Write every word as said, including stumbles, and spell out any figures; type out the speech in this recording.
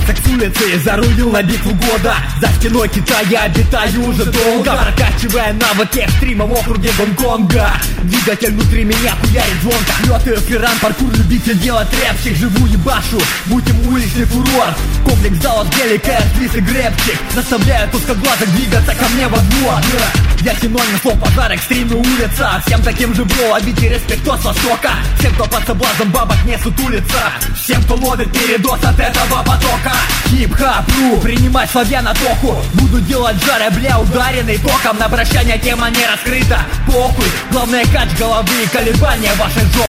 Список с улицы, зарулил на битву года. За стеной Китая я обитаю уже долго, прокачивая навыки экстрима в округе Гонконга. Двигатель внутри меня хуярит звонко. Лётаю ферран, паркур, любитель делать рэпчик. Живу ебашу, мутим уличный фурор. Комплекс залов, гелика, твист и грэпчик заставляют узкоглазых двигаться ко мне во двор. Я синоним слов пожар, экстрим и улица. Всем таким же бро, обидите респект с востока. Всем, кто под соблазном бабок не сутулится. Всем, кто ловит передоз от этого потока. Хип-хап, ру, принимать славяно-тоху. Буду делать жаря, бля, ударенный током. На прощание тема не раскрыта, похуй. Главное кач головы и колебания вашей жопы.